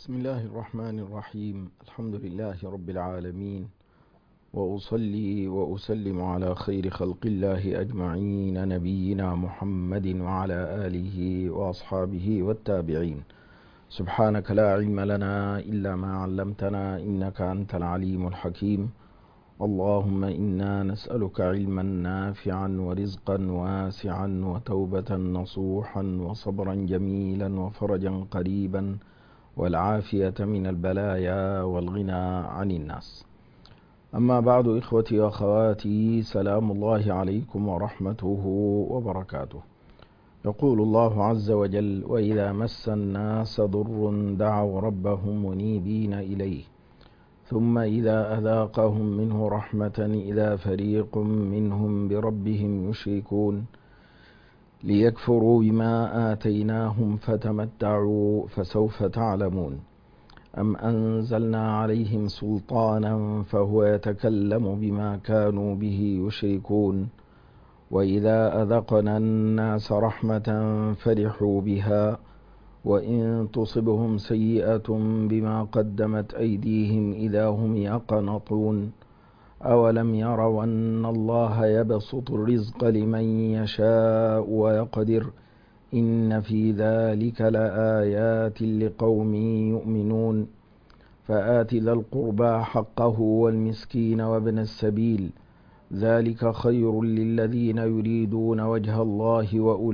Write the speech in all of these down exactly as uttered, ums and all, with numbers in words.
بسم الله الرحمن الرحيم. الحمد لله رب العالمين، وأصلي وأسلم على خير خلق الله أجمعين، نبينا محمد وعلى آله وأصحابه والتابعين. سبحانك لا علم لنا إلا ما علمتنا، إنك أنت العليم الحكيم. اللهم إنا نسألك علما نافعا ورزقا واسعا وتوبة نصوحا وصبرا جميلا وفرجا قريبا والعافية من البلايا والغنى عن الناس. أما بعد، إخوتي وأخواتي، سلام الله عليكم ورحمته وبركاته. يقول الله عز وجل: وإذا مس الناس ضر دعوا ربهم منيبين إليه ثم إذا أذاقهم منه رحمة إذا فريق منهم بربهم يشركون ليكفروا بما آتيناهم فتمتعوا فسوف تعلمون أم أنزلنا عليهم سلطانا فهو يتكلم بما كانوا به يشركون وإذا أذقنا الناس رحمة فرحوا بها وإن تصبهم سيئة بما قدمت أيديهم إذا هم يقنطون أولم يروا أن الله يبسط الرزق لمن يشاء ويقدر إن في ذلك لآيات لقوم يؤمنون فآت ذا القربى حقه والمسكين وابن السبيل ذلك خير للذين يريدون وجه الله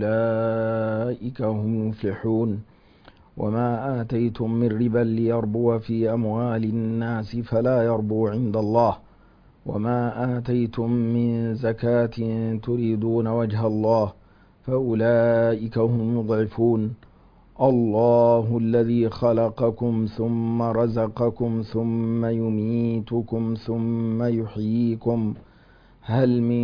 وأولئك هم المفلحون وما آتيتم من ربا ليربو في أموال الناس فلا يربو عند الله وما آتيتم من زكاة تريدون وجه الله فأولئك هم المضعفون الله الذي خلقكم ثم رزقكم ثم يميتكم ثم يحييكم هل من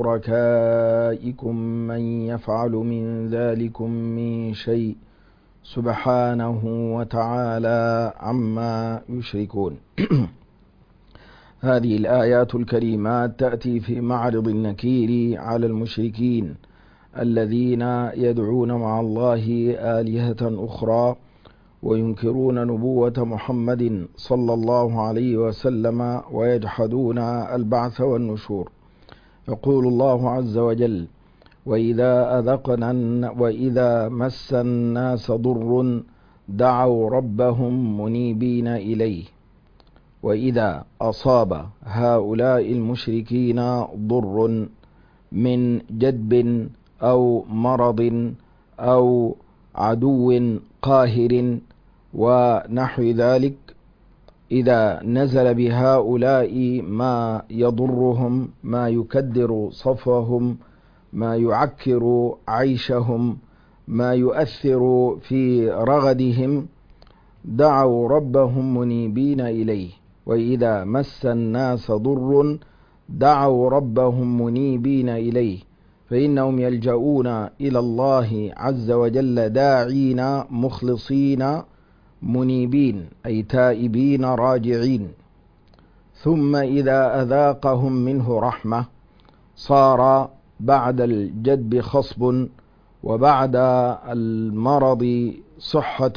شركائكم من يفعل من ذلكم من شيء سبحانه وتعالى عما يشركون. هذه الآيات الكريمات تأتي في معرض النكير على المشركين الذين يدعون مع الله آلهة أخرى وينكرون نبوة محمد صلى الله عليه وسلم ويجحدون البعث والنشور. يقول الله عز وجل: وإذا أذقنا وإذا مس الناس ضر دعوا ربهم منيبين إليه. وإذا أصاب هؤلاء المشركين ضر من جدب أو مرض أو عدو قاهر ونحو ذلك، إذا نزل بهؤلاء ما يضرهم، ما يكدر صفوهم، ما يعكر عيشهم، ما يؤثر في رغدهم، دعوا ربهم منيبين إليه. وإذا مس الناس ضر دعوا ربهم منيبين إليه، فإنهم يلجؤون إلى الله عز وجل داعين مخلصين منيبين، أي تائبين راجعين. ثم إذا أذاقهم منه رحمة، صار بعد الجدب خصب وبعد المرض صحة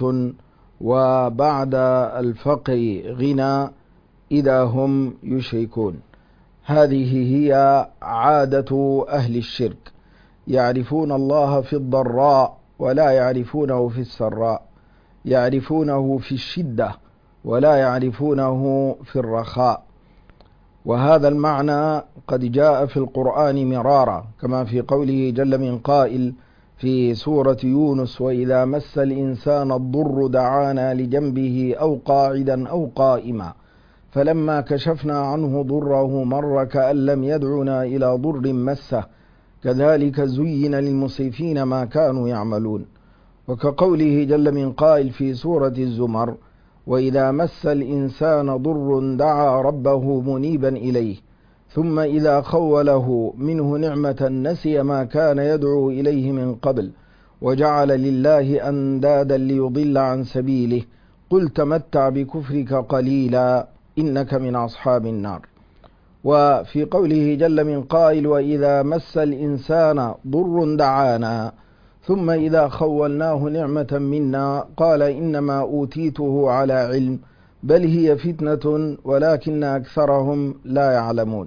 وبعد الفقر غنى إذا هم يشركون. هذه هي عادة أهل الشرك، يعرفون الله في الضراء ولا يعرفونه في السراء، يعرفونه في الشدة ولا يعرفونه في الرخاء. وهذا المعنى قد جاء في القرآن مرارا، كما في قوله جل من قائل في سورة يونس: وإذا مس الإنسان الضر دعانا لجنبه أو قاعدا أو قائما فلما كشفنا عنه ضره مر كأن لم يدعنا إلى ضر مسه كذلك زين للمسرفين ما كانوا يعملون. وكقوله جل من قائل في سورة الزمر: وإذا مس الإنسان ضر دعا ربه منيبا إليه ثم إذا خوله منه نعمة نسي ما كان يدعو إليه من قبل وجعل لله أندادا ليضل عن سبيله قل تمتع بكفرك قليلا إنك من أصحاب النار. وفي قوله جل من قائل: وإذا مس الإنسان ضر دعانا ثم إذا خولناه نعمة منا قال إنما أوتيته على علم بل هي فتنة ولكن أكثرهم لا يعلمون.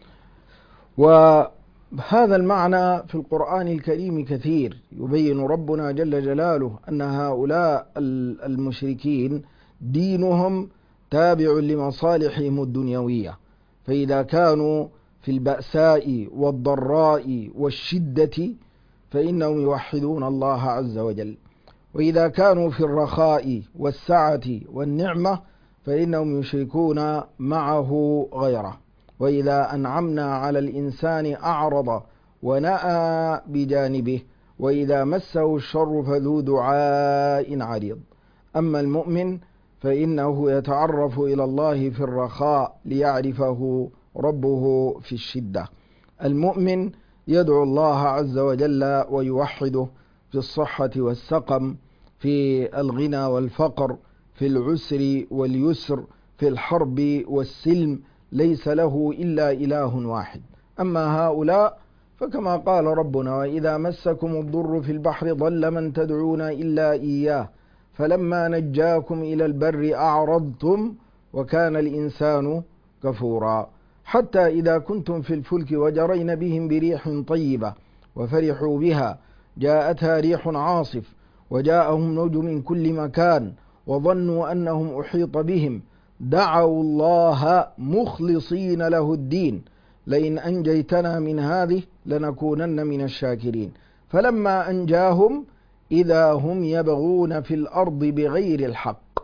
وهذا المعنى في القرآن الكريم كثير، يبين ربنا جل جلاله أن هؤلاء المشركين دينهم تابع لمصالحهم الدنيوية، فإذا كانوا في البأساء والضراء والشدة فإنهم يوحدون الله عز وجل، وإذا كانوا في الرخاء والسعة والنعمة فإنهم يشركون معه غيره، وإذا أنعمنا على الإنسان أعرض ونأى بجانبه، وإذا مسه الشر فذو دعاء عريض. أما المؤمن فإنه يتعرف إلى الله في الرخاء ليعرفه ربه في الشدة. المؤمن يدعو الله عز وجل ويوحده في الصحة والسقم، في الغنى والفقر، في العسر واليسر، في الحرب والسلم، ليس له إلا إله واحد. أما هؤلاء فكما قال ربنا: وإذا مسكم الضر في البحر ضل من تدعون إلا إياه فلما نجاكم إلى البر أعرضتم وكان الإنسان كفورا. حتى إذا كنتم في الفلك وجرين بهم بريح طيبة وفرحوا بها جاءتها ريح عاصف وجاءهم موج من كل مكان وظنوا أنهم أحيط بهم دعوا الله مخلصين له الدين لئن أنجيتنا من هذه لنكونن من الشاكرين فلما أنجاهم إذا هم يبغون في الأرض بغير الحق.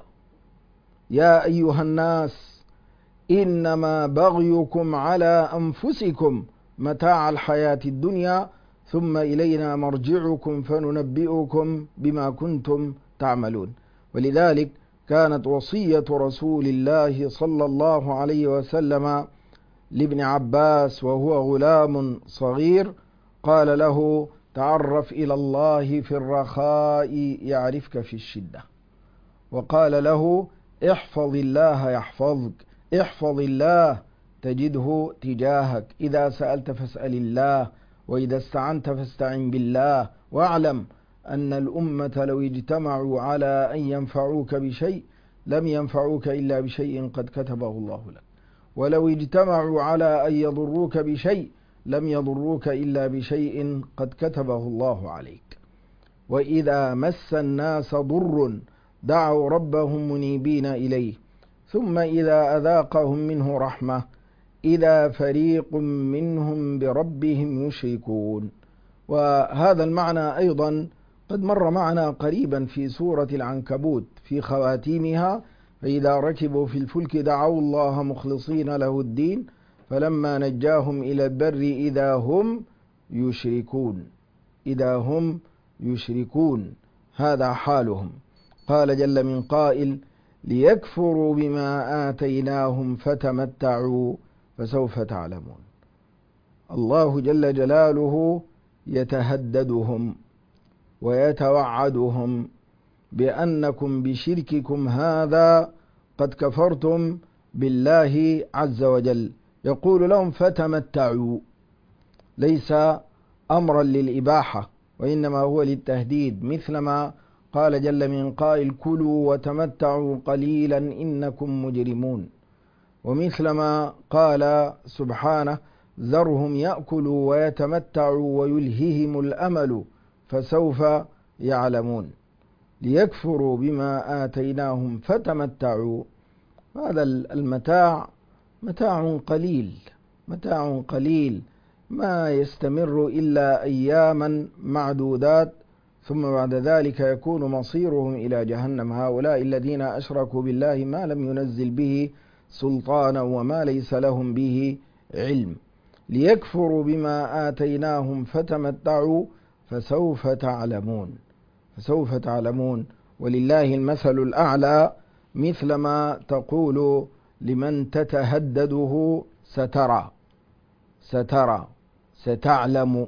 يا أيها الناس إنما بغيكم على أنفسكم متاع الحياة الدنيا ثم إلينا مرجعكم فننبئكم بما كنتم تعملون. ولذلك كانت وصية رسول الله صلى الله عليه وسلم لابن عباس وهو غلام صغير، قال له: تعرف إلى الله في الرخاء يعرفك في الشدة. وقال له: احفظ الله يحفظك، احفظ الله تجده تجاهك، إذا سألت فاسأل الله، وإذا استعنت فاستعن بالله، واعلم أن الأمة لو اجتمعوا على أن ينفعوك بشيء لم ينفعوك إلا بشيء قد كتبه الله لك، ولو اجتمعوا على أن يضروك بشيء لم يضروك إلا بشيء قد كتبه الله عليك. وإذا مس الناس ضر دعوا ربهم منيبين إليه ثم إذا أذاقهم منه رحمة إذا فريق منهم بربهم يشركون. وهذا المعنى أيضا قد مر معنا قريبا في سورة العنكبوت في خواتيمها: فإذا ركبوا في الفلك دعوا الله مخلصين له الدين فلما نجاهم إلى البر إذا هم يشركون، إذا هم يشركون، هذا حالهم. قال جل من قائل: ليكفروا بما آتيناهم فتمتعوا فسوف تعلمون. الله جل جلاله يتهددهم ويتوعدهم بأنكم بشرككم هذا قد كفرتم بالله عز وجل، يقول لهم فتمتعوا، ليس أمرا للإباحة وإنما هو للتهديد، مثلما قال جل من قائل: كلوا وتمتعوا قليلا إنكم مجرمون، ومثلما قال سبحانه: ذرهم يأكلوا ويتمتعوا ويلههم الأمل فسوف يعلمون. ليكفروا بما آتيناهم فتمتعوا، هذا المتاع متاع قليل، متاع قليل ما يستمر إلا أياما معدودات ثم بعد ذلك يكون مصيرهم إلى جهنم. هؤلاء الذين أشركوا بالله ما لم ينزل به سلطانا وما ليس لهم به علم. ليكفروا بما آتيناهم فتمتعوا فسوف تعلمون، فسوف تعلمون. ولله المثل الأعلى، مثلما تقول لمن تتهدده: سترى، سترى، ستعلم،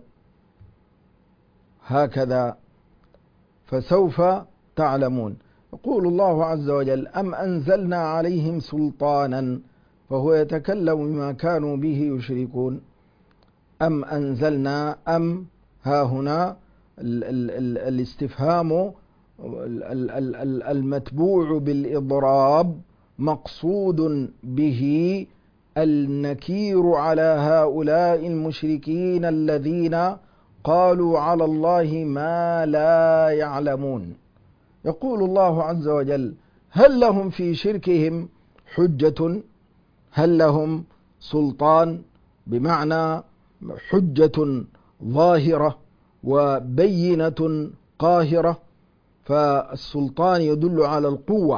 هكذا فسوف تعلمون. يقول الله عز وجل: أم أنزلنا عليهم سلطانا، فهو يتكلم بما كانوا به يشركون. أم أنزلنا، أم ها هنا ال ال ال الاستفهام المتبوع بالإضراب مقصود به النكير على هؤلاء المشركين الذين قالوا على الله ما لا يعلمون. يقول الله عز وجل: هل لهم في شركهم حجة؟ هل لهم سلطان؟ بمعنى حجة ظاهرة وبينة قاهرة، فالسلطان يدل على القوة،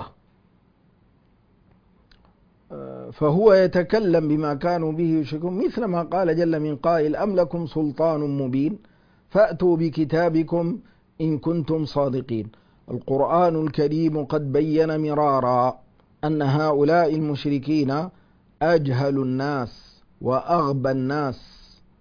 فهو يتكلم بما كانوا به يشركون، مثل ما قال جل من قائل: أم لكم سلطان مبين فأتوا بكتابكم إن كنتم صادقين. القرآن الكريم قد بين مرارا أن هؤلاء المشركين أجهل الناس وأغبى الناس،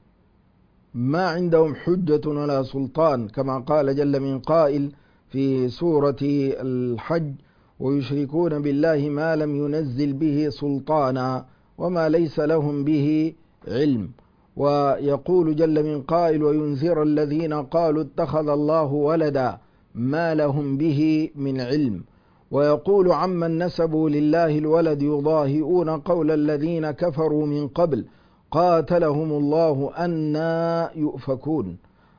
ما عندهم حجة ولا سلطان، كما قال جل من قائل في سورة الحج: ويشركون بالله ما لم ينزل به سلطانا وما ليس لهم به علم. ويقول جل من قائل: وينذر الذين قالوا اتخذ الله ولدا ما لهم به من علم. ويقول عمن نسبوا لله الولد يضاهئون قول الذين كفروا من قبل قاتلهم الله أنى يؤفكون.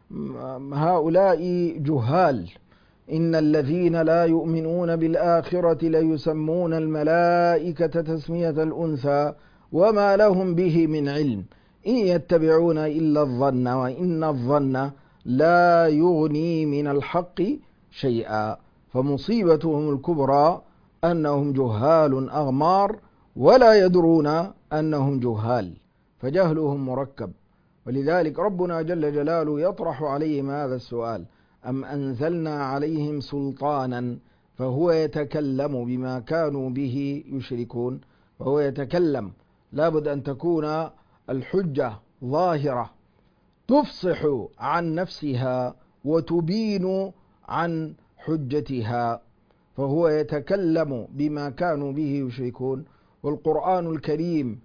هؤلاء جهال. إن الذين لا يؤمنون بالآخرة ليسمون الملائكة تسمية الأنثى وما لهم به من علم إن يتبعون إلا الظن وإن الظن لا يغني من الحق شيئا. فمصيبتهم الكبرى أنهم جهال أغمار ولا يدرون أنهم جهال، فجهلهم مركب. ولذلك ربنا جل جلاله يطرح عليهم هذا السؤال: أم أنزلنا عليهم سلطانا؟ فهو يتكلم بما كانوا به يشركون، فهو يتكلم. لابد أن تكون الحجة ظاهرة تفصح عن نفسها وتبين عن حجتها، فهو يتكلم بما كانوا به يشركون. والقرآن الكريم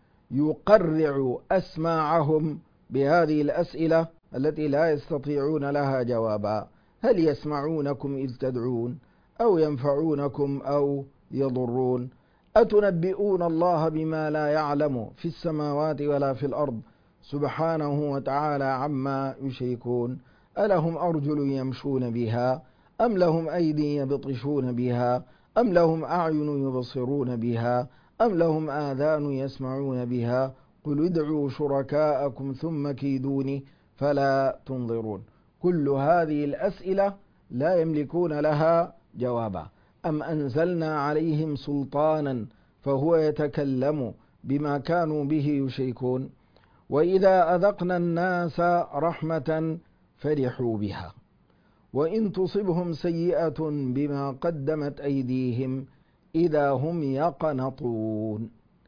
يقرع أسماعهم بهذه الأسئلة التي لا يستطيعون لها جوابا: هل يسمعونكم إذ تدعون أو ينفعونكم أو يضرون؟ أتنبئون الله بما لا يعلم في السماوات ولا في الأرض سبحانه وتعالى عما يشركون. ألهم أرجل يمشون بها أم لهم أيدي يبطشون بها أم لهم أعين يبصرون بها أم لهم آذان يسمعون بها قل ادعوا شركاءكم ثم كيدوني فلا تنظرون. كل هذه الأسئلة لا يملكون لها جوابا. أم أنزلنا عليهم سلطانا؟ فهو يتكلم بما كانوا به يشركون. وإذا أذقنا الناس رحمة فرحوا بها وإن تصبهم سيئة بما قدمت أيديهم إذا هم يقنطون.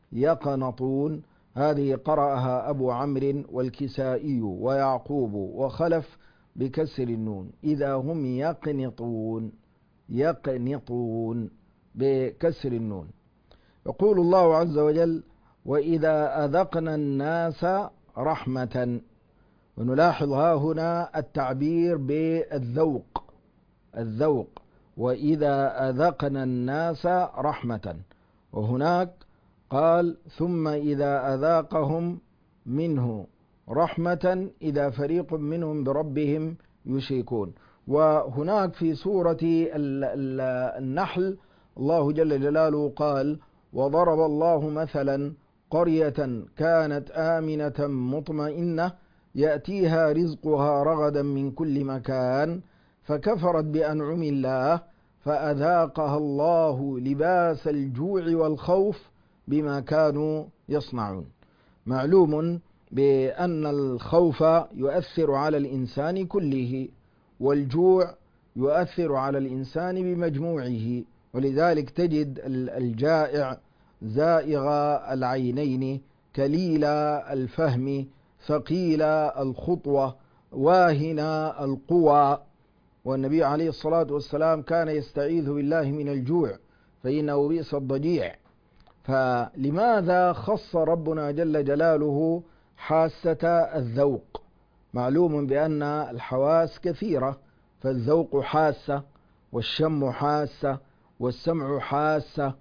يقنطون هذه قرأها أبو عمرو والكسائي ويعقوب وخلف بكسر النون، إذا هم يقنطون. يقنطون بكسر النون. يقول الله عز وجل: وإذا أذقنا الناس رحمة. ونلاحظ ها هنا التعبير بالذوق، الذوق: وإذا أذقنا الناس رحمة. وهناك قال: ثم إذا أذاقهم منه رحمة إذا فريق منهم بربهم يشركون. وهناك في سورة النحل الله جل جلاله قال: وضرب الله مثلا قرية كانت آمنة مطمئنة يأتيها رزقها رغدا من كل مكان فكفرت بأنعم الله فأذاقها الله لباس الجوع والخوف بما كانوا يصنعون. معلوم بأن الخوف يؤثر على الإنسان كله، والجوع يؤثر على الإنسان بمجموعه. ولذلك تجد الجائع زائغ العينين كليل الفهم ثقيل الخطوة واهن القوى. والنبي عليه الصلاة والسلام كان يستعيذ بالله من الجوع فإنه بئس الضجيع. فلماذا خص ربنا جل جلاله حاسة الذوق؟ معلوم بأن الحواس كثيرة، فالذوق حاسة، والشم حاسة، والسمع حاسة،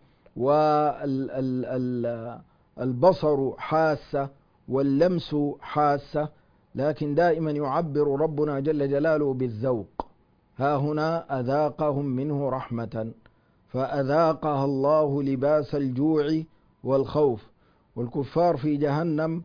والبصر حاسة، واللمس حاسة، لكن دائما يعبر ربنا جل جلاله بالذوق. ها هنا أذاقهم منه رحمة، فأذاقها الله لباس الجوع والخوف. والكفار في جهنم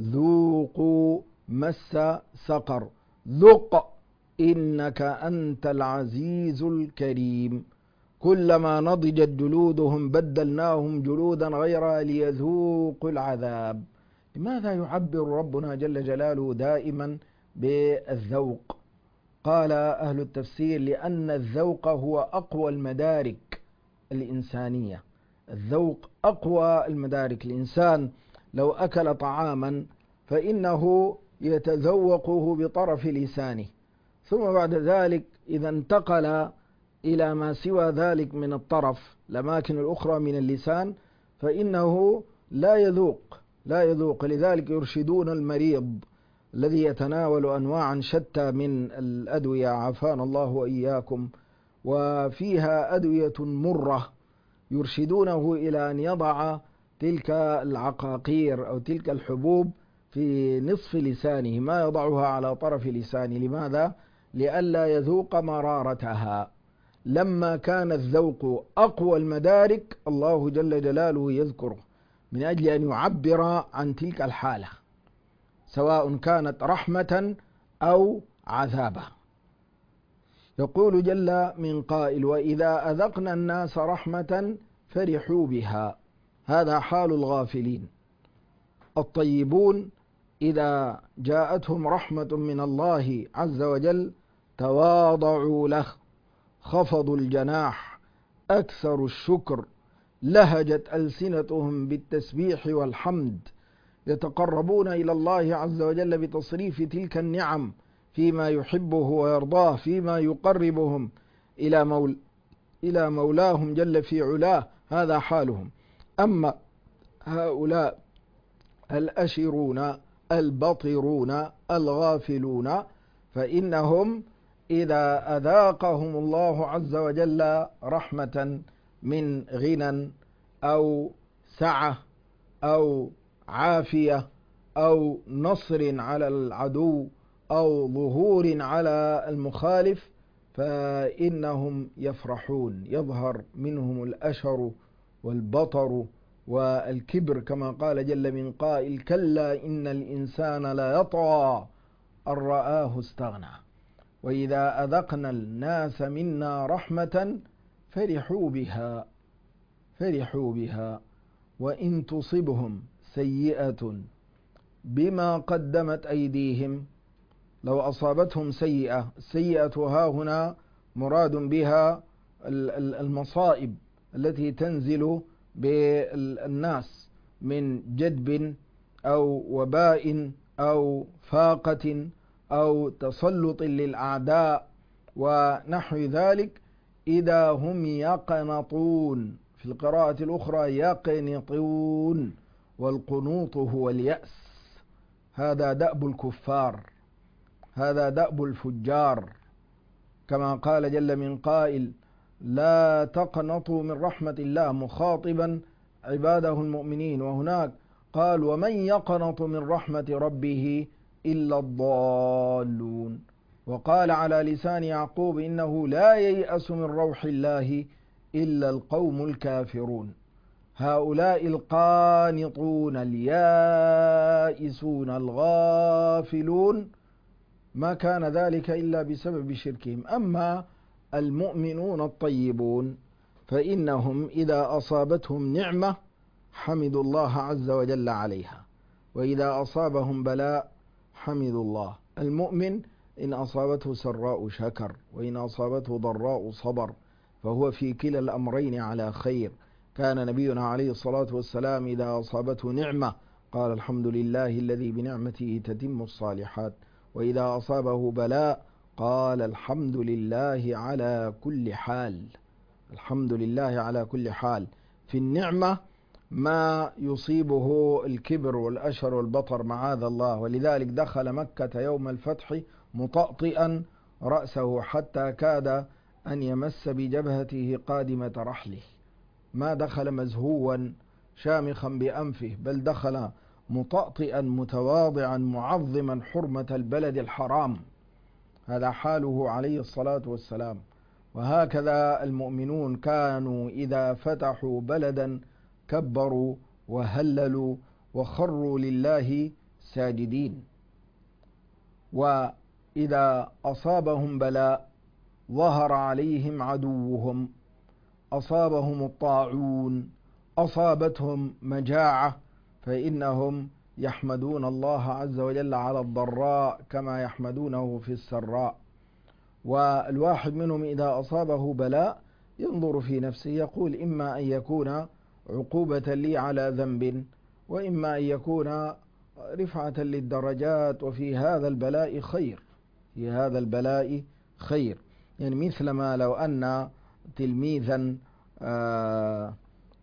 ذوقوا مس سقر، ذق إنك أنت العزيز الكريم. كلما نضجت جلودهم بدلناهم جلودا غيرها ليذوقوا العذاب. لماذا يعبر ربنا جل جلاله دائما بالذوق؟ قال أهل التفسير: لأن الذوق هو أقوى المدارك الإنسانية. الذوق أقوى المدارك. الإنسان لو أكل طعاما فإنه يتذوقه بطرف لسانه، ثم بعد ذلك إذا انتقل إلى ما سوى ذلك من الطرف، الأماكن الأخرى من اللسان، فإنه لا يذوق لا يذوق لذلك يرشدون المريض الذي يتناول أنواعا شتى من الأدوية، عافانا الله وإياكم، وفيها أدوية مرة، يرشدونه إلى أن يضع تلك العقاقير أو تلك الحبوب في نصف لسانه، ما يضعها على طرف لسانه. لماذا؟ لئلا يذوق مرارتها. لما كان الذوق أقوى المدارك الله جل جلاله يذكره من أجل أن يعبر عن تلك الحالة، سواء كانت رحمة أو عذابا. يقول جل من قائل: وإذا أذقنا الناس رحمة فرحوا بها. هذا حال الغافلين. الطيبون إذا جاءتهم رحمة من الله عز وجل تواضعوا له، خفضوا الجناح، أكثروا الشكر، لهجت ألسنتهم بالتسبيح والحمد، يتقربون إلى الله عز وجل بتصريف تلك النعم فيما يحبه ويرضاه، فيما يقربهم إلى مول إلى مولاهم جل في علاه. هذا حالهم. أما هؤلاء الأشرون البطرون الغافلون فإنهم إذا أذاقهم الله عز وجل رحمة من غنى أو سعة أو عافية أو نصر على العدو أو ظهور على المخالف فإنهم يفرحون، يظهر منهم الأشر والبطر والكبر، كما قال جل من قائل: كلا إن الإنسان لا يطغى أن رآه استغنى. وإذا أذقنا الناس منا رحمة فرحوا بها فرحوا بها وإن تصبهم سيئة بما قدمت أيديهم. لو أصابتهم سيئة، السيئة ها هنا مراد بها المصائب التي تنزل بالناس من جدب أو وباء أو فاقة أو تسلط للأعداء ونحو ذلك، إذا هم يقنطون. في القراءة الأخرى يقنطون، والقنوط هو اليأس. هذا دأب الكفار، هذا دأب الفجار، كما قال جل من قائل: لا تقنطوا من رحمة الله، مخاطبا عباده المؤمنين. وهناك قال: ومن يقنط من رحمة ربه إلا الضالون. وقال على لسان يعقوب: إنه لا ييأس من روح الله إلا القوم الكافرون. هؤلاء القانطون اليائسون الغافلون ما كان ذلك إلا بسبب شركهم. أما المؤمنون الطيبون فإنهم إذا أصابتهم نعمة حمدوا الله عز وجل عليها، وإذا أصابهم بلاء حمدوا الله. المؤمن إن أصابته سراء شكر، وإن أصابته ضراء صبر، فهو في كلا الأمرين على خير. كان نبينا عليه الصلاة والسلام إذا أصابته نعمة قال: الحمد لله الذي بنعمته تتم الصالحات. وإذا أصابه بلاء قال: الحمد لله على كل حال. الحمد لله على كل حال. في النعمة ما يصيبه الكبر والأشر والبطر معاذ الله. ولذلك دخل مكة يوم الفتح مطأطئا رأسه حتى كاد أن يمس بجبهته قادمة رحله، ما دخل مزهوا شامخا بأنفه، بل دخل مطأطئا متواضعا معظما حرمة البلد الحرام. هذا حاله عليه الصلاة والسلام. وهكذا المؤمنون كانوا إذا فتحوا بلدا كبروا وهللوا وخروا لله ساجدين. وإذا أصابهم بلاء ظهر عليهم عدوهم، أصابهم الطاعون، أصابتهم مجاعة، فإنهم يحمدون الله عز وجل على الضراء كما يحمدونه في السراء. والواحد منهم إذا أصابه بلاء ينظر في نفسه يقول إما أن يكون عقوبة لي على ذنب، وإما أن يكون رفعة للدرجات، وفي هذا البلاء خير، في هذا البلاء خير. يعني مثلما لو أن تلميذا آه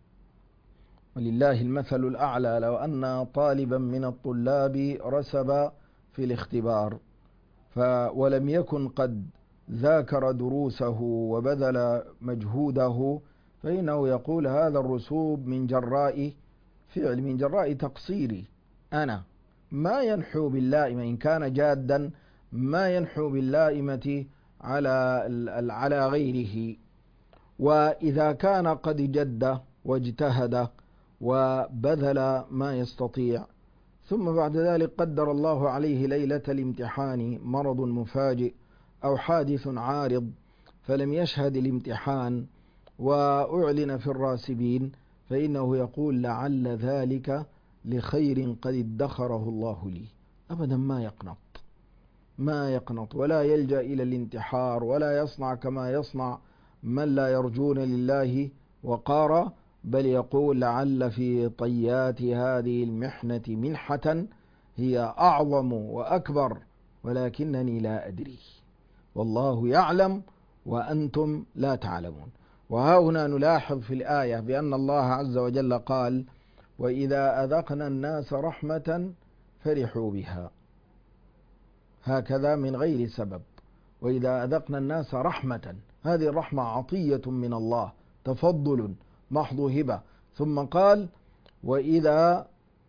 ولله المثل الأعلى، لو أن طالبا من الطلاب رسب في الاختبار ولم يكن قد ذاكر دروسه وبذل مجهوده، فإنه يقول هذا الرسوب من جراء فعل، من جراء تقصيري أنا، ما ينحو باللائمة إن كان جادا، ما ينحو باللائمة على على غيره. وإذا كان قد جد واجتهد وبذل ما يستطيع، ثم بعد ذلك قدر الله عليه ليلة الامتحان مرض مفاجئ أو حادث عارض فلم يشهد الامتحان وأعلن في الراسبين، فإنه يقول لعل ذلك لخير قد ادخره الله لي. أبدا ما يقنط، ما يقنط ولا يلجأ إلى الانتحار، ولا يصنع كما يصنع من لا يرجون لله وقارا، بل يقول لعل في طيات هذه المحنة منحة هي أعظم وأكبر، ولكنني لا أدري، والله يعلم وأنتم لا تعلمون. وها هنا نلاحظ في الآية بأن الله عز وجل قال وإذا أذقنا الناس رحمة فرحوا بها، هكذا من غير سبب. وإذا أذقنا الناس رحمة، هذه الرحمة عطية من الله، تفضل محض هبة. ثم قال وإذا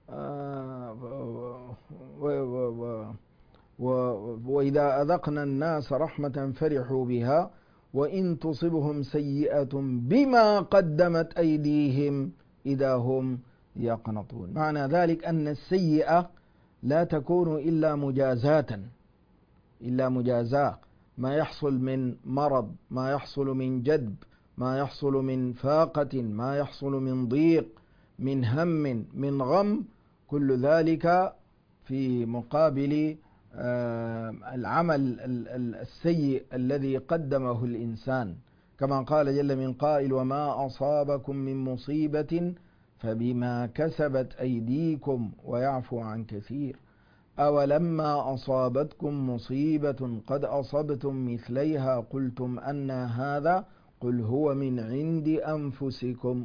وإذا أذقنا الناس رحمة فرحوا بها وإن تصبهم سيئة بما قدمت أيديهم إذا هم يقنطون. معنى ذلك أن السيئة لا تكون إلا مجازاة، إلا مجازاة، ما يحصل من مرض، ما يحصل من جدب، ما يحصل من فاقة، ما يحصل من ضيق، من هم، من غم، كل ذلك في مقابل العمل السيء الذي قدمه الإنسان، كما قال جل من قائل وما أصابكم من مصيبة فبما كسبت أيديكم ويعفو عن كثير، أولما أصابتكم مصيبة قد أصبتم مثليها قلتم أن هذا قل هو من عند أنفسكم،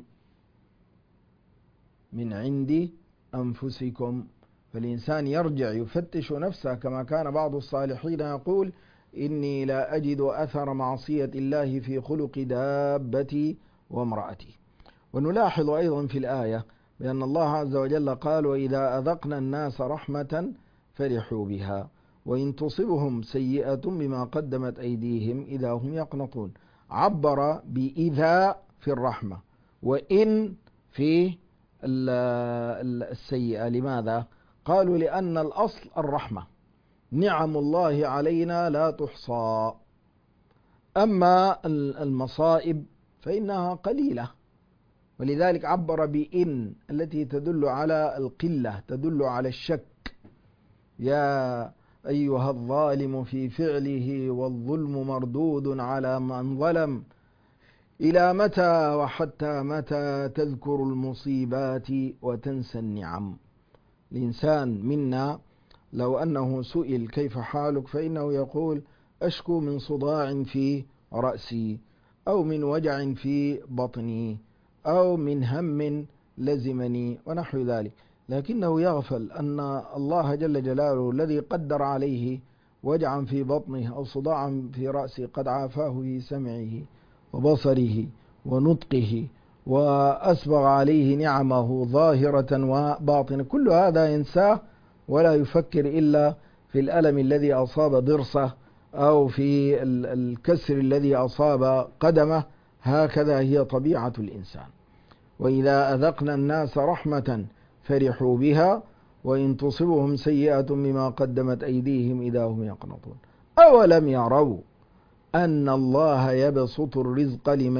من عند أنفسكم. فالإنسان يرجع يفتش نفسه، كما كان بعض الصالحين يقول إني لا أجد أثر معصية الله في خلق دابتي وامرأتي. ونلاحظ أيضا في الآية بأن الله عز وجل قال وإذا أذقنا الناس رحمة فرحوا بها وإن تصبهم سيئة بما قدمت أيديهم إذا هم يقنطون. عبر بإذا في الرحمة وإن في السيئة. لماذا؟ قالوا لأن الأصل الرحمة، نعم الله علينا لا تحصى، أما المصائب فإنها قليلة، ولذلك عبر بإن التي تدل على القلة، تدل على الشك. يا أيها الظالم في فعله والظلم مردود على من ظلم إلى متى وحتى متى تذكر المصيبات وتنسى النعم. الإنسان منا لو أنه سئل كيف حالك فإنه يقول أشكو من صداع في رأسي أو من وجع في بطني أو من هم لزمني ونحو ذلك، لكنه يغفل أن الله جل جلاله الذي قدر عليه وجعا في بطنه أو صداعا في رأسه قد عافاه في سمعه وبصره ونطقه، وأسبغ عليه نعمه ظاهرة وباطنة، كل هذا ينساه ولا يفكر إلا في الألم الذي أصاب ضرسه أو في الكسر الذي أصاب قدمه. هكذا هي طبيعة الإنسان. وإذا أذقنا الناس رحمة فرحوا بها وإن تصبهم سيئة بما قدمت أيديهم إذا هم يقنطون. أولم يروا أن الله يبسط الرزق لمن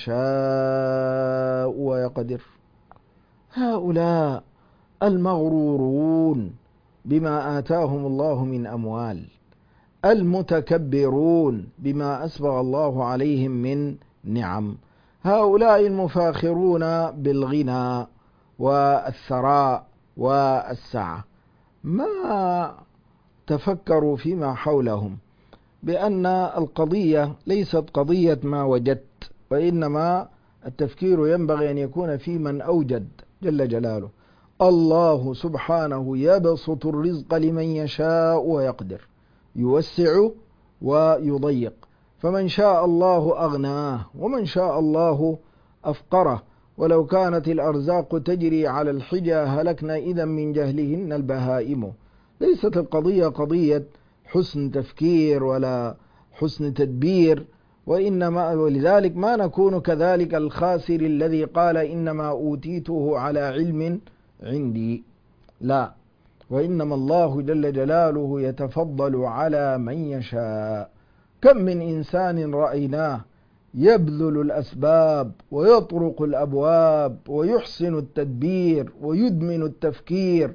يشاء ويقدر. هؤلاء المغرورون بما آتاهم الله من أموال، المتكبرون بما أسبغ الله عليهم من نعم، هؤلاء المفاخرون بالغنى والثراء والسعة، ما تفكروا فيما حولهم بأن القضية ليست قضية ما وجدت، وإنما التفكير ينبغي أن يكون في من أوجد جل جلاله. الله سبحانه يبسط الرزق لمن يشاء ويقدر، يوسع ويضيق، فمن شاء الله أغناه ومن شاء الله أفقره. ولو كانت الأرزاق تجري على الحجى هلكنا إذا من جهلهن البهائم. ليست القضية قضية حسن تفكير ولا حسن تدبير، وإنما ولذلك ما نكون كذلك الخاسر الذي قال إنما أوتيته على علم عندي، لا، وإنما الله جل جلاله يتفضل على من يشاء. كم من إنسان رأيناه يبذل الأسباب ويطرق الأبواب ويحسن التدبير ويدمن التفكير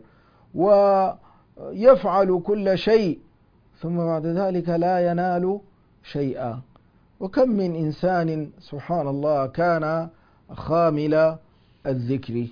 ويفعل كل شيء، ثم بعد ذلك لا ينال شيئا. وكم من إنسان سبحان الله كان خامل الذكر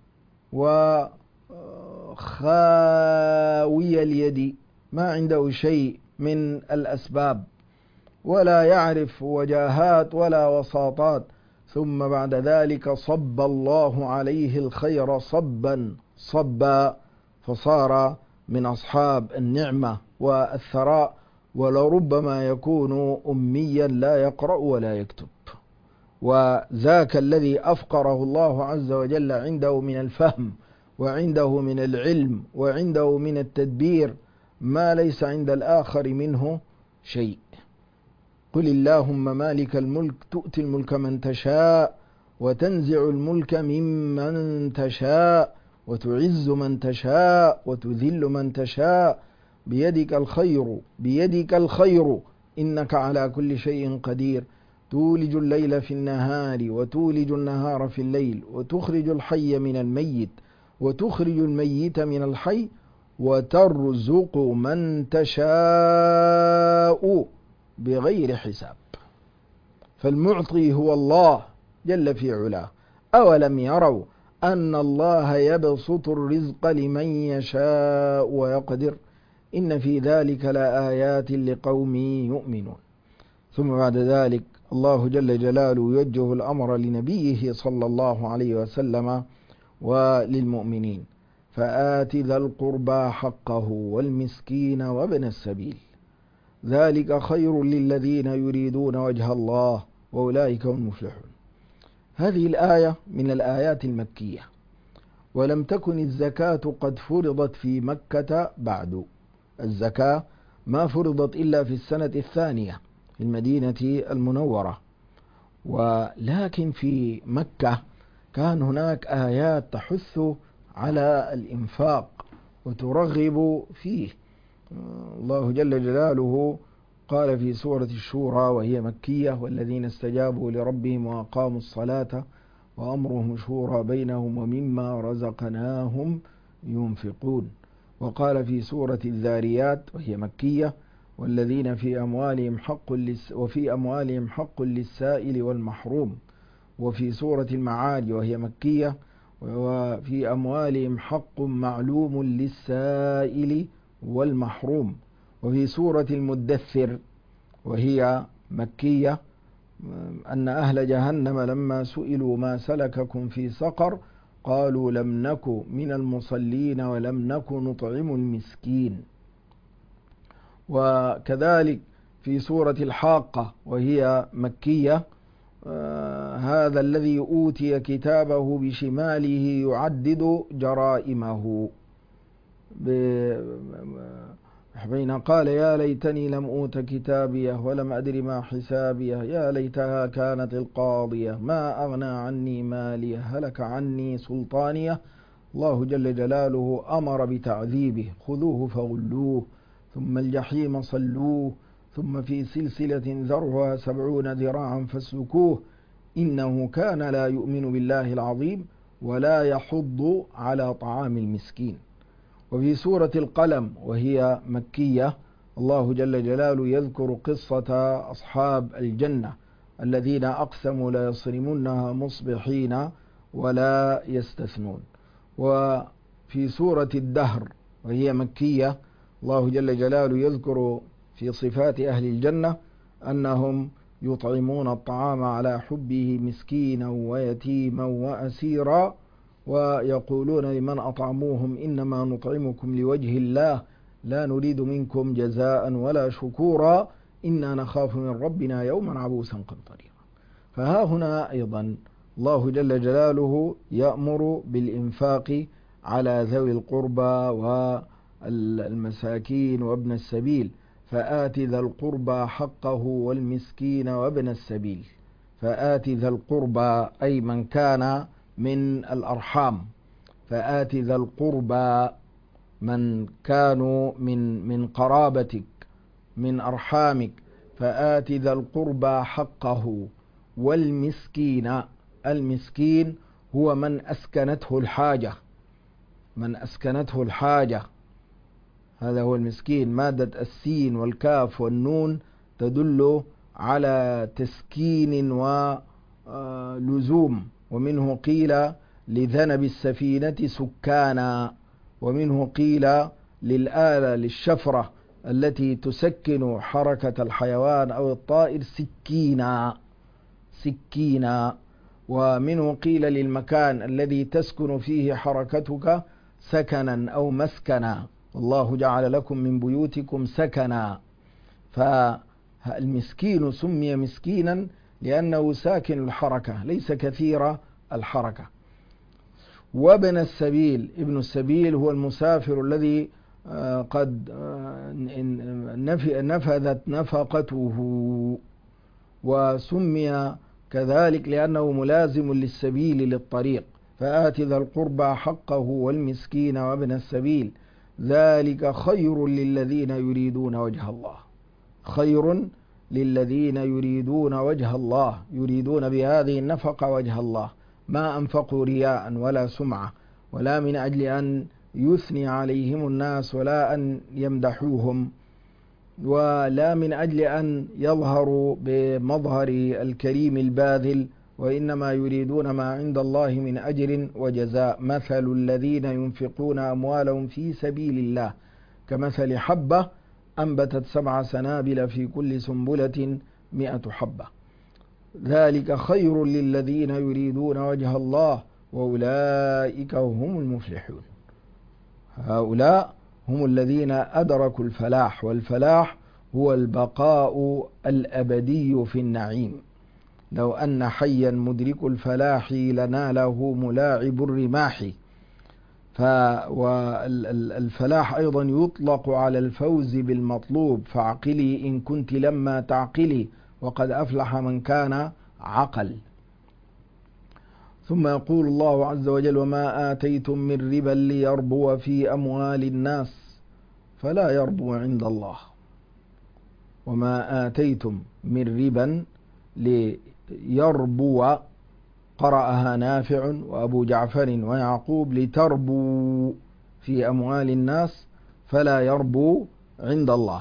وخاوي اليد، ما عنده شيء من الأسباب ولا يعرف وجاهات ولا وساطات، ثم بعد ذلك صب الله عليه الخير صبا صبا فصار من أصحاب النعمة والثراء، ولربما يكون أميا لا يقرأ ولا يكتب. وذاك الذي أفقره الله عز وجل عنده من الفهم وعنده من العلم وعنده من التدبير ما ليس عند الآخر منه شيء. قل اللهم مالك الملك تؤتي الملك من تشاء وتنزع الملك ممن تشاء وتعز من تشاء وتذل من تشاء بيدك الخير بيدك الخير إنك على كل شيء قدير تولج الليل في النهار وتولج النهار في الليل وتخرج الحي من الميت وتخرج الميت من الحي وترزق من تشاء بغير حساب. فالمعطي هو الله جل في علاه. أولم يروا أن الله يبسط الرزق لمن يشاء ويقدر إن في ذلك لآيات لقوم يؤمنون. ثم بعد ذلك الله جل جلاله يوجه الأمر لنبيه صلى الله عليه وسلم وللمؤمنين: فآت ذا القربى حقه والمسكين وابن السبيل ذلك خير للذين يريدون وجه الله وأولئك هم المفلحون. هذه الآية من الآيات المكية، ولم تكن الزكاة قد فرضت في مكة بعد. الزكاة ما فرضت إلا في السنة الثانية في المدينة المنورة، ولكن في مكة كان هناك آيات تحث على الإنفاق وترغب فيه. الله جل جلاله قال في سورة الشورى وهي مكية: والذين استجابوا لربهم وأقاموا الصلاة وأمرهم شورى بينهم ومما رزقناهم ينفقون. وقال في سورة الذاريات وهي مكية: والذين في أموالهم حق للس وفي أموالهم حق للسائل والمحروم. وفي سورة المعارج وهي مكية: وفي أموالهم حق معلوم للسائل والمحروم. وفي سورة المدثر وهي مكية: أن أهل جهنم لما سئلوا ما سلككم في سقر قالوا لم نك من المصلين ولم نك نطعم المسكين. وكذلك في سورة الحاقة وهي مكية آه هذا الذي أوتي كتابه بشماله يعدد جرائمه حين قال يا ليتني لم أوت كتابيه ولم أدر ما حسابيه يا ليتها كانت القاضية ما أغنى عني ماليه هلك عني سلطانيه. الله جل جلاله أمر بتعذيبه خذوه فغلوه ثم الجحيم صلوه ثم في سلسلة ذرعها سبعون ذراعا فاسلكوه إنه كان لا يؤمن بالله العظيم ولا يحض على طعام المسكين. وفي سورة القلم وهي مكية الله جل جلاله يذكر قصة أصحاب الجنة الذين أقسموا ليصرمنها مصبحين ولا يستثنون. وفي سورة الدهر وهي مكية الله جل جلاله يذكر في صفات أهل الجنة أنهم يطعمون الطعام على حبه مسكينا ويتيما وأسيرا ويقولون لمن أطعموهم إنما نطعمكم لوجه الله لا نريد منكم جزاء ولا شكورا إنا نخاف من ربنا يوما عبوسا قمطريرا. فها هنا أيضا الله جل جلاله يأمر بالإنفاق على ذوي القربى والمساكين وابن السبيل فآت ذا القربى حقه والمسكين وابن السبيل. فآت ذا القربى أي من كان من الأرحام فآت ذا القربى من كانوا من من قرابتك من أرحامك فآت ذا القربى حقه والمسكين. المسكين هو من أسكنته الحاجة من أسكنته الحاجة هذا هو المسكين. مادة السين والكاف والنون تدل على تسكين ولزوم ومنه قيل لذنب السفينة سكانا ومنه قيل للآلة للشفرة التي تسكن حركة الحيوان أو الطائر سكينا سكينا ومنه قيل للمكان الذي تسكن فيه حركتك سكنا أو مسكنا الله جعل لكم من بيوتكم سكنا. فالمسكين سمي مسكينا لأنه ساكن الحركة ليس كثير الحركة. وابن السبيل ابن السبيل هو المسافر الذي قد نفذت نفقته وسمي كذلك لأنه ملازم للسبيل للطريق. فآت ذا القربى حقه والمسكين وابن السبيل ذلك خير للذين يريدون وجه الله. خير للذين يريدون وجه الله يريدون بهذه النفقة وجه الله ما أنفقوا رياء ولا سمعة ولا من أجل أن يثني عليهم الناس ولا أن يمدحوهم ولا من أجل أن يظهروا بمظهر الكريم الباذل وإنما يريدون ما عند الله من أجر وجزاء. مثل الذين ينفقون أموالهم في سبيل الله كمثل حبة أنبتت سبع سنابل في كل سنبلة مئة حبة ذلك خير للذين يريدون وجه الله وأولئك هم المفلحون. هؤلاء هم الذين أدركوا الفلاح والفلاح هو البقاء الأبدي في النعيم. لو أن حيا مدرك الفلاح لناله ملاعب الرماح. والفلاح أيضا يطلق على الفوز بالمطلوب فاعقلي إن كنت لما تعقلي وقد أفلح من كان عقل. ثم يقول الله عز وجل وما آتيتم من ربا ليربو في أموال الناس فلا يربو عند الله. وما آتيتم من ربا ليربو قرأها نافع وأبو جعفر ويعقوب لتربو في أموال الناس فلا يربو عند الله.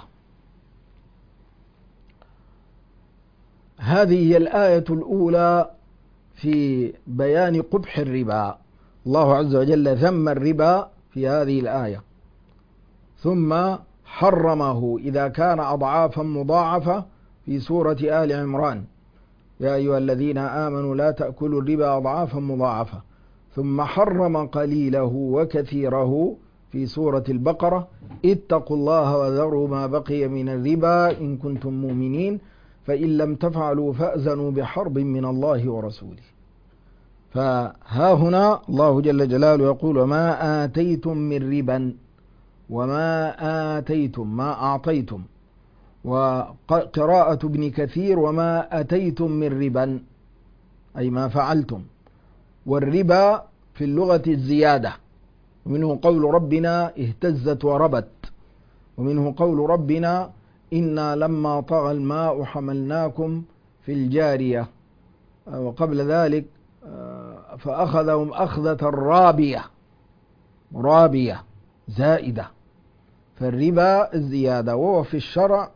هذه هي الآية الأولى في بيان قبح الربا. الله عز وجل ذم الربا في هذه الآية ثم حرمه إذا كان أضعافا مضاعفة في سورة آل عمران يا أيها الذين آمنوا لا تأكلوا الربا أضعافا مضاعفة ثم حرم قليله وكثيره في سورة البقرة: اتقوا الله وذروا ما بقي من الربا إن كنتم مؤمنين فإن لم تفعلوا فأذنوا بحرب من الله ورسوله. فها هنا الله جل جلاله يقول: وما آتيتم من ربا، وما آتيتم ما أعطيتم، وقراءة ابن كثير: وما أتيتم من ربا، أي ما فعلتم. والربا في اللغة الزيادة، ومنه قول ربنا: اهتزت وربت، ومنه قول ربنا: إنا لما طغى الماء حملناكم في الجارية، وقبل ذلك فأخذهم أخذة رابية، رابية زائدة. فالربا الزيادة، وهو في الشرع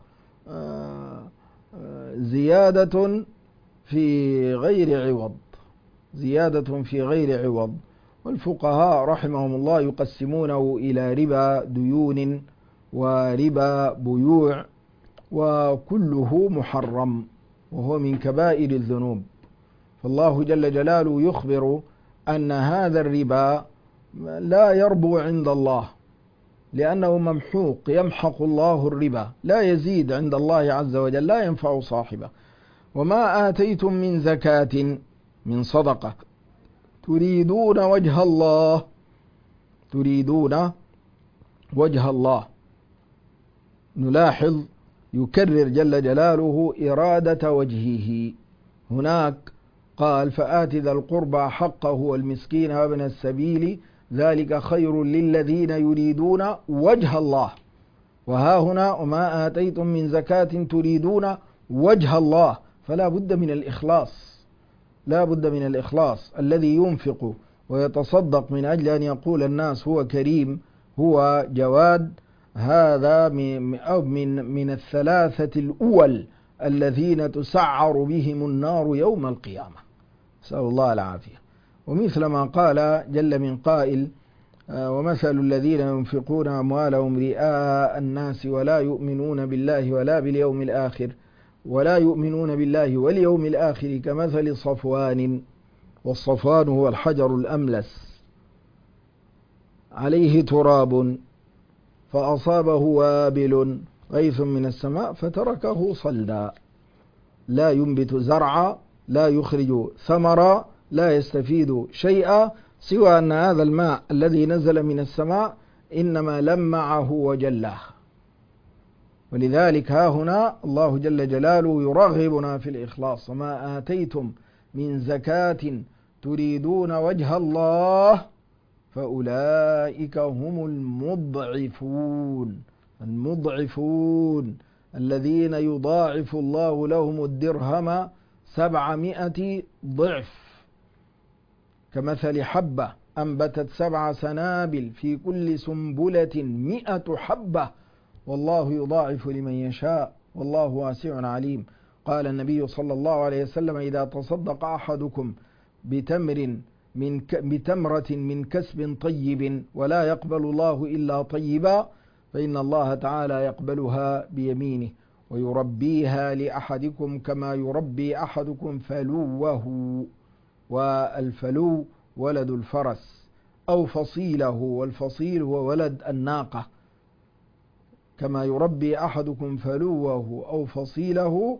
زيادة في غير عوض، زيادة في غير عوض. والفقهاء رحمهم الله يقسمونه إلى ربا ديون وربا بيوع، وكله محرم وهو من كبائر الذنوب. فالله جل جلاله يخبر أن هذا الربا لا يربو عند الله، لأنه ممحوق، يمحق الله الربا، لا يزيد عند الله عز وجل، لا ينفع صاحبه. وما آتيتم من زكاة، من صدقة، تريدون وجه الله، تريدون وجه الله. نلاحظ يكرر جل جلاله إرادة وجهه. هناك قال: فآت ذا القربى حقه والمسكين وابن السبيل ذلك خير للذين يريدون وجه الله. وها هنا: وما آتيتم من زكاة تريدون وجه الله. فلا بد من الإخلاص، لا بد من الإخلاص. الذي ينفق ويتصدق من أجل أن يقول الناس هو كريم، هو جواد، هذا من أو من من الثلاثة الأول الذين تسعر بهم النار يوم القيامة، نسأل الله العافية. ومثل ما قال جل من قائل: ومثل الذين ينفقون أموالهم رئاء الناس ولا يؤمنون بالله ولا باليوم الآخر ولا يؤمنون بالله واليوم الآخر كمثل صفوان، والصفوان هو الحجر الأملس، عليه تراب فأصابه وابل غيث من السماء فتركه صلدا، لا ينبت زرعا، لا يخرج ثمرا، لا يستفيد شيئا، سوى أن هذا الماء الذي نزل من السماء إنما لمعه وجله. ولذلك ها هنا الله جل جلاله يرغبنا في الإخلاص: وما آتيتم من زكاة تريدون وجه الله فأولئك هم المضعفون، المضعفون الذين يضاعف الله لهم الدرهم سبعمائة ضعف، كمثل حبة أنبتت سبع سنابل في كل سنبلة مئة حبة والله يضاعف لمن يشاء والله واسع عليم. قال النبي صلى الله عليه وسلم: إذا تصدق أحدكم بتمر من بتمرة من كسب طيب ولا يقبل الله إلا طيبا فإن الله تعالى يقبلها بيمينه ويربيها لأحدكم كما يربي أحدكم فلوه، والفلو ولد الفرس أو فصيله، والفصيل هو ولد الناقة، كما يربي أحدكم فلوه أو فصيله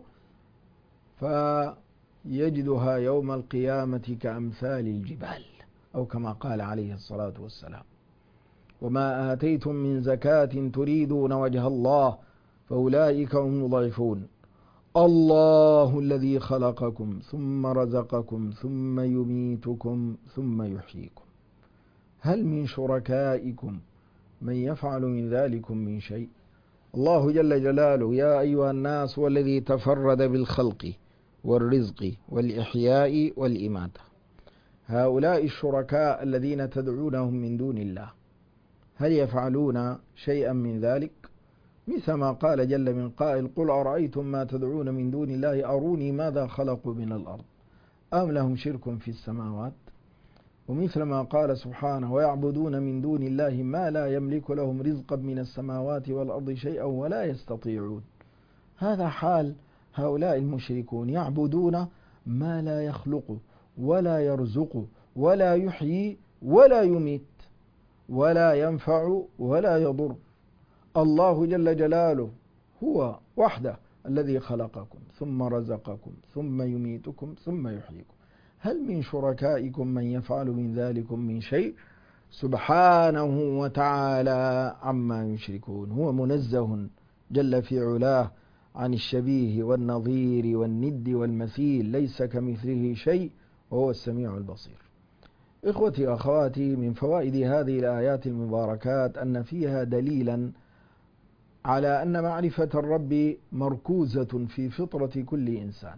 فيجدها يوم القيامة كأمثال الجبال، أو كما قال عليه الصلاة والسلام: وما آتيتم من زكاة تريدون وجه الله فأولئك هم المضعفون. الله الذي خلقكم ثم رزقكم ثم يميتكم ثم يحييكم هل من شركائكم من يفعل من ذلكم من شيء؟ الله جل جلاله يا أيها الناس هو الذي تفرد بالخلق والرزق والإحياء والإماتة. هؤلاء الشركاء الذين تدعونهم من دون الله هل يفعلون شيئا من ذلك؟ مثل ما قال جل من قائل: قل أرأيتم ما تدعون من دون الله أروني ماذا خلقوا من الأرض أم لهم شرك في السماوات. ومثل ما قال سبحانه: ويعبدون من دون الله ما لا يملك لهم رزقا من السماوات والأرض شيئا ولا يستطيعون. هذا حال هؤلاء المشركون، يعبدون ما لا يخلق ولا يرزق ولا يحيي ولا يميت. ولا ينفع ولا يضر. الله جل جلاله هو وحده الذي خلقكم ثم رزقكم ثم يميتكم ثم يحييكم. هل من شركائكم من يفعل من ذلكم من شيء؟ سبحانه وتعالى عما يشركون. هو منزه جل في علاه عن الشبيه والنظير والند والمثيل، ليس كمثله شيء وهو السميع البصير. إخوتي وأخواتي، من فوائد هذه الآيات المباركات أن فيها دليلا على أن معرفة الرب مركوزة في فطرة كل إنسان.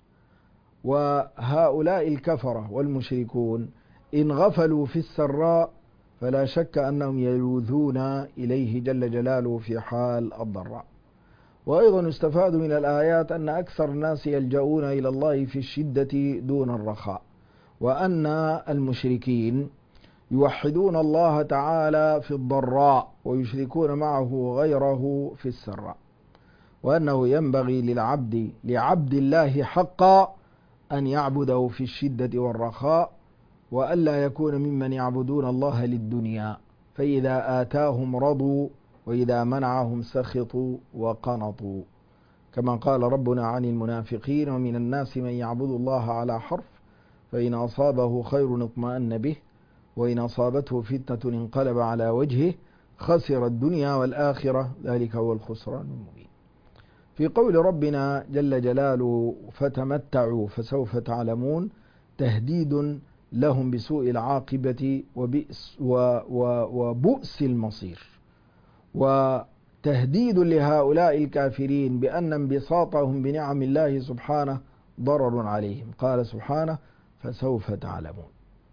وهؤلاء الكفرة والمشركون إن غفلوا في السراء فلا شك أنهم يلوذون إليه جل جلاله في حال الضراء. وأيضا يستفاد من الآيات أن أكثر الناس يلجؤون إلى الله في الشدة دون الرخاء، وأن المشركين يوحدون الله تعالى في الضراء ويشركون معه غيره في السراء، وأنه ينبغي للعبد لعبد الله حقا أن يعبده في الشدة والرخاء، وألا يكون ممن يعبدون الله للدنيا، فإذا آتاهم رضوا وإذا منعهم سخطوا وقنطوا، كما قال ربنا عن المنافقين: ومن الناس من يعبد الله على حرف فإن أصابه خير اطمأن به وإن أصابته فتنة انقلب على وجهه خسر الدنيا والآخرة ذلك هو الخسران المبين. في قول ربنا جل جلاله: فتمتعوا فسوف تعلمون، تهديد لهم بسوء العاقبة وبئس وبؤس المصير، وتهديد لهؤلاء الكافرين بأن انبساطهم بنعم الله سبحانه ضرر عليهم. قال سبحانه: فسوف تعلمون.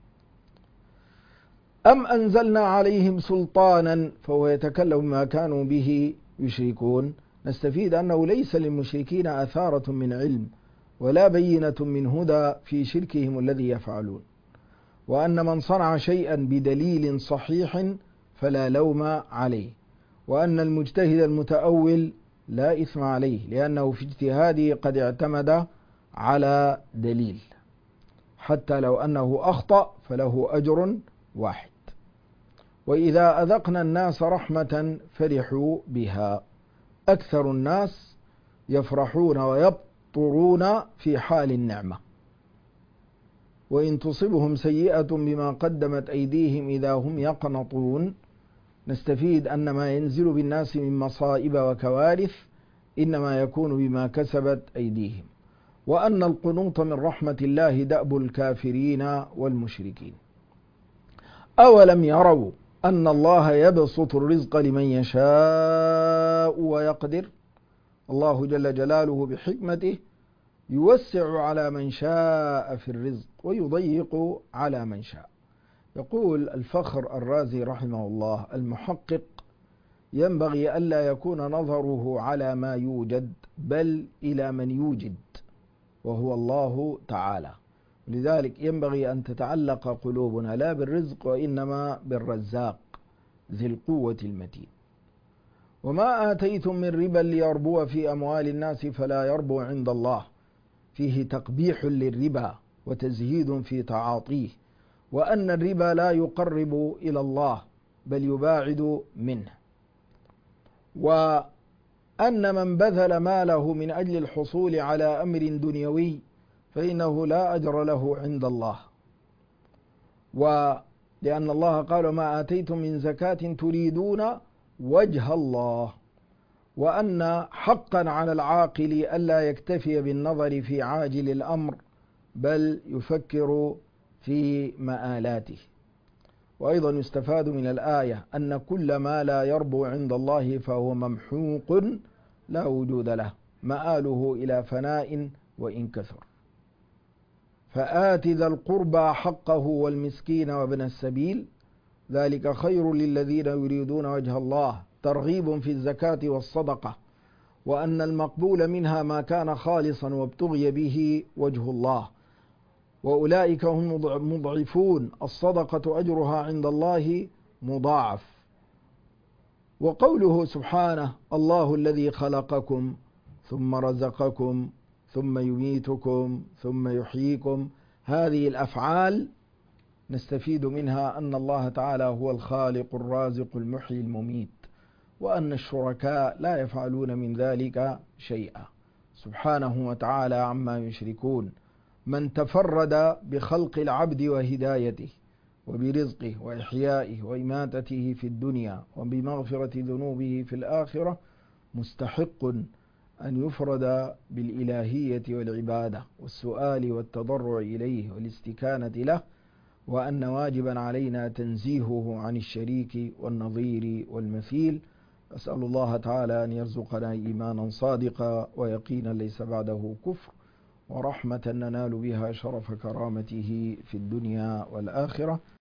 أم أنزلنا عليهم سلطانا، فهو يتكلم ما كانوا به يشركون. نستفيد أنه ليس للمشركين أثارة من علم ولا بينة من هدى في شركهم الذي يفعلون، وأن من صنع شيئا بدليل صحيح فلا لوم عليه، وأن المجتهد المتأول لا إثم عليه لأنه في اجتهاده قد اعتمد على دليل، حتى لو أنه أخطأ فله أجر واحد. وإذا أذقنا الناس رحمة فرحوا بها. أكثر الناس يفرحون ويبطرون في حال النعمة، وإن تصبهم سيئة بما قدمت أيديهم إذا هم يقنطون. نستفيد أن ما ينزل بالناس من مصائب وكوارث إنما يكون بما كسبت أيديهم، وأن القنوط من رحمة الله دأب الكافرين والمشركين. أولم يروا أن الله يبسط الرزق لمن يشاء ويقدر؟ الله جل جلاله بحكمته يوسع على من شاء في الرزق ويضيق على من شاء. يقول الفخر الرازي رحمه الله: المحقق ينبغي ألا يكون نظره على ما يوجد بل إلى من يوجد، وهو الله تعالى. لذلك ينبغي أن تتعلق قلوبنا لا بالرزق وإنما بالرزاق ذي القوة المتين. وما آتيتم من ربا ليربو في أموال الناس فلا يربو عند الله، فيه تقبيح للربا وتزهيد في تعاطيه، وأن الربا لا يقرب إلى الله بل يباعد منه، وأن من بذل ماله من أجل الحصول على أمر دنيوي فإنه لا أجر له عند الله، ولأن الله قال: ما آتيتم من زكاة تريدون وجه الله. وأن حقا على العاقل ألا يكتفي بالنظر في عاجل الأمر بل يفكر في مآلاته. وأيضا يستفاد من الآية أن كل ما لا يربو عند الله فهو ممحوق لا وجود له، مآله إلى فناء وإن كثر. فآت ذا القربى حقه والمسكين وابن السبيل ذلك خير للذين يريدون وجه الله، ترغيب في الزكاة والصدقة، وأن المقبول منها ما كان خالصا وابتغي به وجه الله، وأولئك هم مضعفون، الصدقة أجرها عند الله مضاعف. وقوله سبحانه: الله الذي خلقكم ثم رزقكم ثم يميتكم ثم يحييكم، هذه الأفعال نستفيد منها أن الله تعالى هو الخالق الرازق المحيي المميت، وأن الشركاء لا يفعلون من ذلك شيئا سبحانه وتعالى عما يشركون. من تفرد بخلق العبد وهدايته وبرزقه وإحيائه وإماتته في الدنيا وبمغفرة ذنوبه في الآخرة مستحق أن يفرد بالإلهية والعبادة والسؤال والتضرع إليه والاستكانة له، وأن واجبا علينا تنزيهه عن الشريك والنظير والمثيل. أسأل الله تعالى أن يرزقنا إيمانا صادقا ويقينا ليس بعده كفر، ورحمة ننال بها شرف كرامته في الدنيا والآخرة.